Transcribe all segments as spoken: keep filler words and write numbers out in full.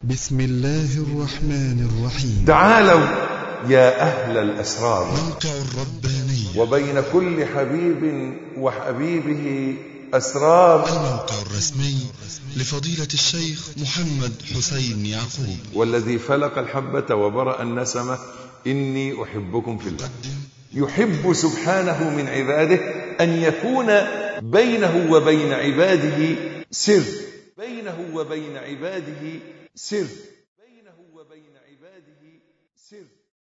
بسم الله الرحمن الرحيم. تعالوا يا أهل الأسرار، موقع الربانية، وبين كل حبيب وحبيبه أسرار. الموقع الرسمي لفضيلة الشيخ محمد حسين يعقوب، والذي فلق الحبة وبرأ النسمة، إني أحبكم في الله. يحب سبحانه من عباده أن يكون بينه وبين عباده سر بينه وبين عباده سر بينه وبين عباده سر.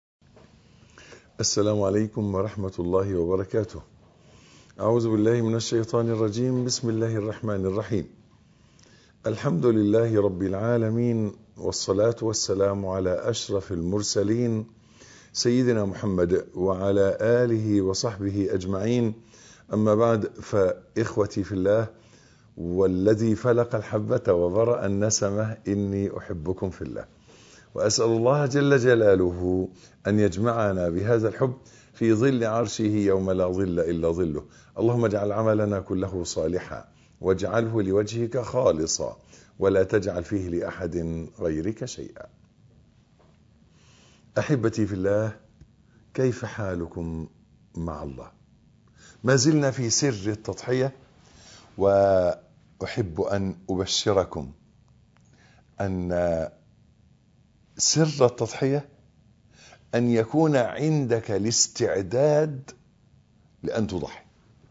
السلام عليكم ورحمة الله وبركاته. أعوذ بالله من الشيطان الرجيم. بسم الله الرحمن الرحيم. الحمد لله رب العالمين، والصلاة والسلام على أشرف المرسلين سيدنا محمد وعلى آله وصحبه أجمعين. أما بعد، فإخوتي في الله، والذي فلق الحبة وبرأ النسمة، إني أحبكم في الله، وأسأل الله جل جلاله أن يجمعنا بهذا الحب في ظل عرشه يوم لا ظل إلا ظله. اللهم اجعل عملنا كله صالحا، واجعله لوجهك خالصا، ولا تجعل فيه لأحد غيرك شيئا. أحبتي في الله، كيف حالكم مع الله؟ ما زلنا في سر التضحية، وأحب أن أبشركم أن سر التضحية أن يكون عندك الاستعداد لأن تضحي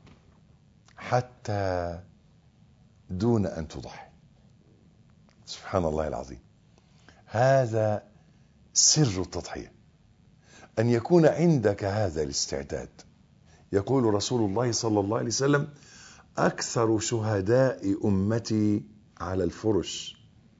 حتى دون أن تضحي. سبحان الله العظيم، هذا سر التضحية، أن يكون عندك هذا الاستعداد. يقول رسول الله صلى الله عليه وسلم: أكثر شهداء أمتي على الفرش.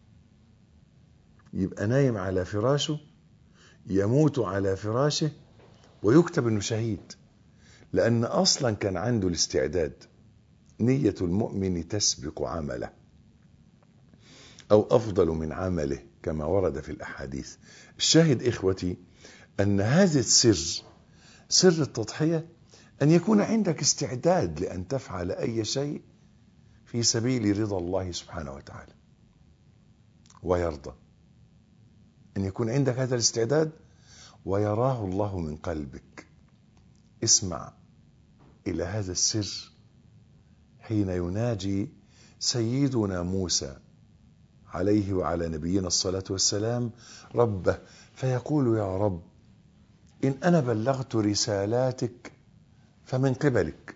يبقى نايم على فراشه، يموت على فراشه، ويكتب انه شهيد، لأن أصلا كان عنده الاستعداد. نية المؤمن تسبق عمله، أو أفضل من عمله، كما ورد في الأحاديث. الشاهد إخوتي أن هذا السر، سر التضحية، أن يكون عندك استعداد لأن تفعل أي شيء في سبيل رضا الله سبحانه وتعالى ويرضى. أن يكون عندك هذا الاستعداد ويراه الله من قلبك. اسمع إلى هذا السر حين يناجي سيدنا موسى عليه وعلى نبينا الصلاة والسلام ربه، فيقول: يا رب، إن أنا بلغت رسالاتك فمن قبلك،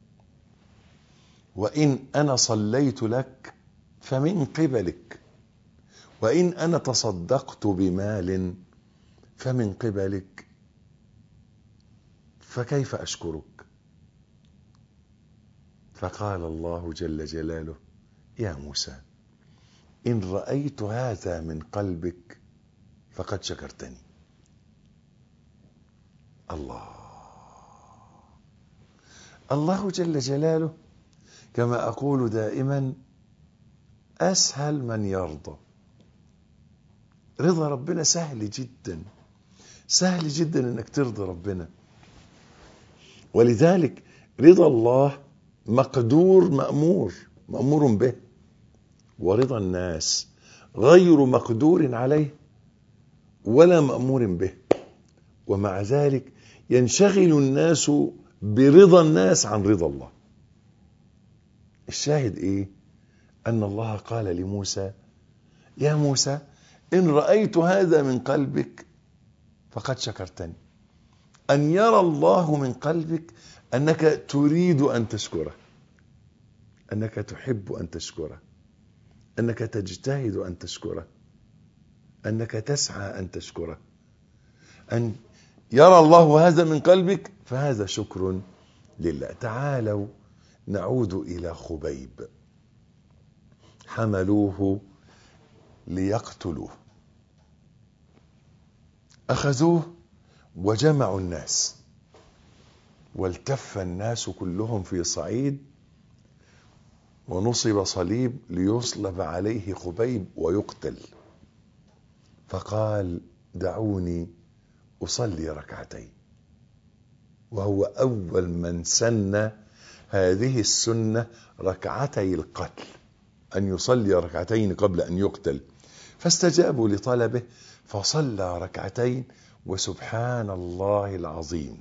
وإن أنا صليت لك فمن قبلك، وإن أنا تصدقت بمال فمن قبلك، فكيف أشكرك؟ فقال الله جل جلاله: يا موسى، إن رأيت هذا من قلبك فقد شكرتني. الله الله جل جلاله، كما أقول دائما، أسهل من يرضى. رضا ربنا سهل جدا، سهل جدا انك ترضى ربنا. ولذلك رضا الله مقدور مأمور مأمور به، ورضا الناس غير مقدور عليه ولا مأمور به. ومع ذلك ينشغل الناس برضا الناس عن رضا الله. الشاهد ايه؟ ان الله قال لموسى: يا موسى، إن رأيت هذا من قلبك فقد شكرتني. أن يرى الله من قلبك أنك تريد أن تشكره، أنك تحب أن تشكره، أنك تجتهد أن تشكره، أنك تسعى أن تشكره. أن يرى الله هذا من قلبك، فهذا شكر لله. تعالوا نعود إلى خبيب. حملوه ليقتلوه، أخذوه وجمعوا الناس، والتف الناس كلهم في صعيد، ونصب صليب ليصلب عليه خبيب ويقتل. فقال: دعوني أصلي ركعتين. وهو أول من سن هذه السنة، ركعتي القتل، أن يصلي ركعتين قبل أن يقتل. فاستجابوا لطلبه فصلى ركعتين وسبحان الله العظيم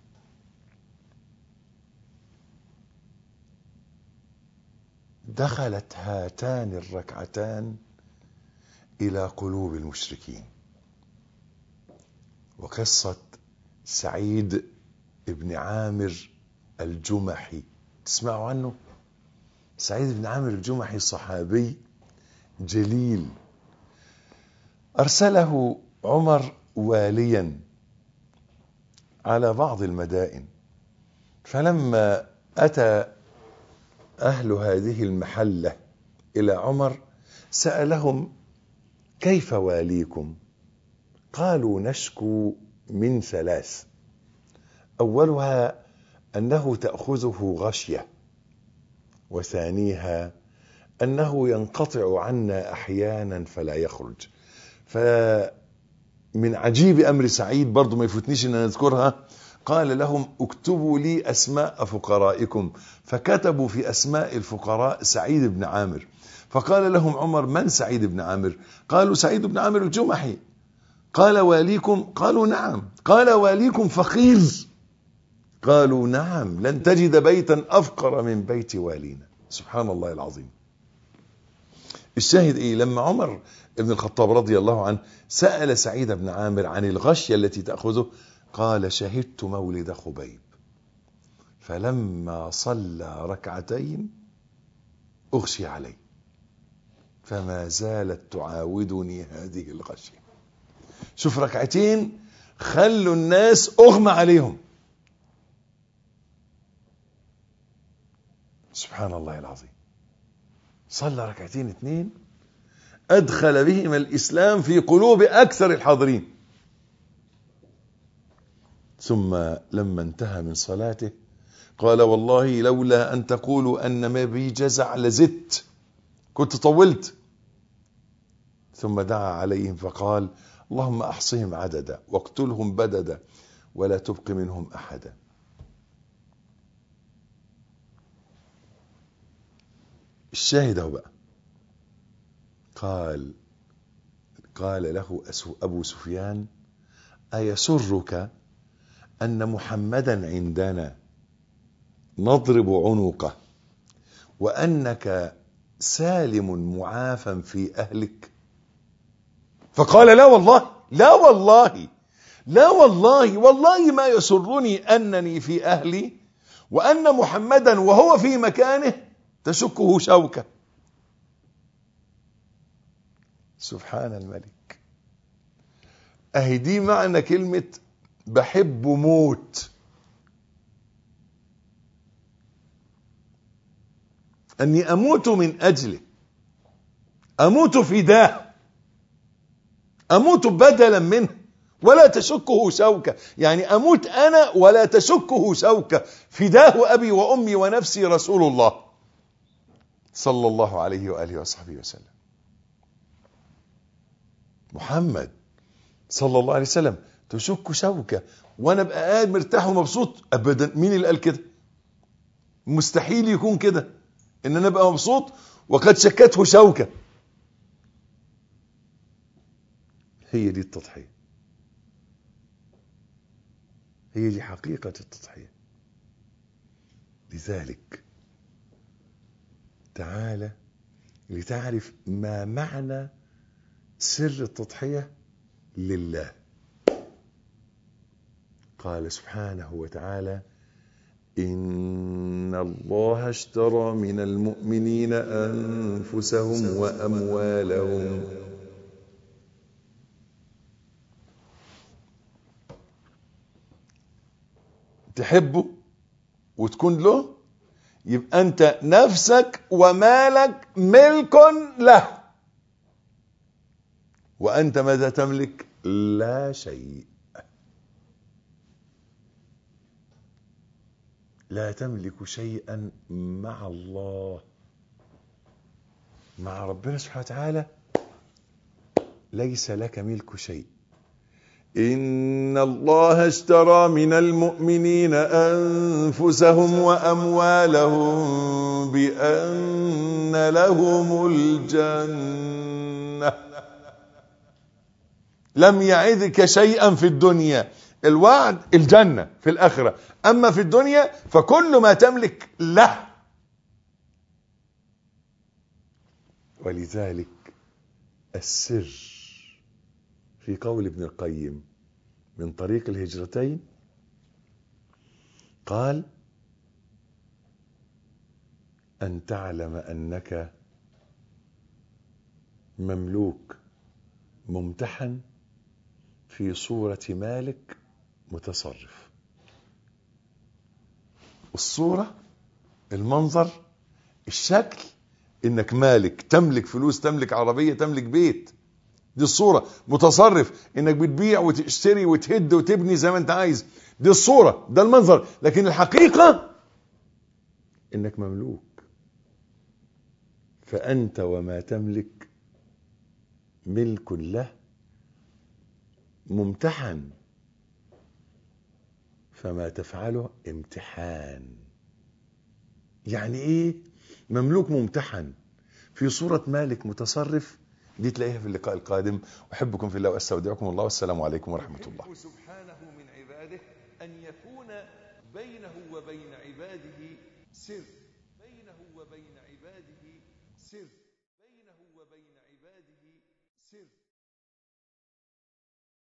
دخلت هاتان الركعتان إلى قلوب المشركين. وقصة سعيد بن عامر الجمحي تسمعوا عنه؟ سعيد بن عامر الجمحي صحابي جليل، أرسله عمر واليا على بعض المدائن، فلما أتى أهل هذه المحلة إلى عمر سألهم كيف واليكم؟ قالوا نشكو من ثلاث، أولها أنه تأخذه غشية، وثانيها أنه ينقطع عنا أحيانا فلا يخرج. فمن عجيب أمر سعيد برضو ما يفوتنيش أن نذكرها، قال لهم اكتبوا لي أسماء فقرائكم، فكتبوا في أسماء الفقراء سعيد بن عامر. فقال لهم عمر من سعيد بن عامر؟ قالوا سعيد بن عامر الجمحي. قال واليكم؟ قالوا نعم. قال واليكم فقير؟ قالوا نعم، لن تجد بيتا أفقر من بيت والينا. سبحان الله العظيم. الشاهد إيه؟ لما عمر ابن الخطاب رضي الله عنه سأل سعيد بن عامر عن الغشية التي تأخذه، قال شهدت مولد خبيب فلما صلى ركعتين أغشي علي فما زالت تعاودني هذه الغشية. شوف، ركعتين خلوا الناس أغمى عليهم. سبحان الله العظيم. صلى ركعتين اثنين أدخل بهما الإسلام في قلوب أكثر الحاضرين. ثم لما انتهى من صلاته قال والله لولا أن تقولوا أن ما بي جزع لزدت، كنت طولت. ثم دعا عليهم فقال اللهم أحصهم عددا واقتلهم بددا ولا تبق منهم أحدا. الشاهد هو بقى، قال قال له أبو سفيان أيسرك أن محمدا عندنا نضرب عنقه وأنك سالم معافى في أهلك؟ فقال لا والله لا والله لا والله والله ما يسرني أنني في أهلي وأن محمدا وهو في مكانه تشكه شوكة. سبحان الملك. أهي دي معنى كلمة بحب موت، أني أموت من أجله، أموت فداه، أموت بدلا منه ولا تشكه شوكة. يعني أموت أنا ولا تشكه شوكة، فداه أبي وأمي ونفسي رسول الله صلى الله عليه وآله وصحبه وسلم. محمد صلى الله عليه وسلم تشك شوكة وانا ابقى قاعد مرتاح ومبسوط؟ ابدا. مين اللي قال كده؟ مستحيل يكون كده، ان انا ابقى مبسوط وقد شكته شوكة. هي دي التضحية، هي دي حقيقة التضحية. لذلك تعالى لتعرف ما معنى سر التضحية لله. قال سبحانه وتعالى إن الله اشترى من المؤمنين أنفسهم وأموالهم. تحبه وتكون له، يبقى أنت نفسك ومالك ملك له، وأنت ماذا تملك؟ لا شيء. لا تملك شيئا مع الله. مع ربنا سبحانه وتعالى ليس لك ملك شيء. إن الله اشترى من المؤمنين أنفسهم وأموالهم بأن لهم الجنة لم يعدك شيئا في الدنيا. الوعد الجنة في الآخرة، أما في الدنيا فكل ما تملك له. ولذلك السر في قول ابن القيم من طريق الهجرتين قال: أن تعلم أنك مملوك ممتحن في صورة مالك متصرف. الصورة، المنظر، الشكل، انك مالك، تملك فلوس، تملك عربية، تملك بيت، دي الصورة. متصرف، انك بتبيع وتشتري وتهد وتبني زي ما انت عايز، دي الصورة، ده المنظر. لكن الحقيقة انك مملوك، فأنت وما تملك ملك له ممتحن، فما تفعله امتحان. يعني ايه مملوك ممتحن في صورة مالك متصرف؟ دي تلاقيها في اللقاء القادم. أحبكم في الله وأستودعكم الله، والسلام عليكم ورحمة الله. سبحانه من عباده أن يكون بينه وبين عباده سر، بينه وبين عباده سر، بينه وبين عباده سر.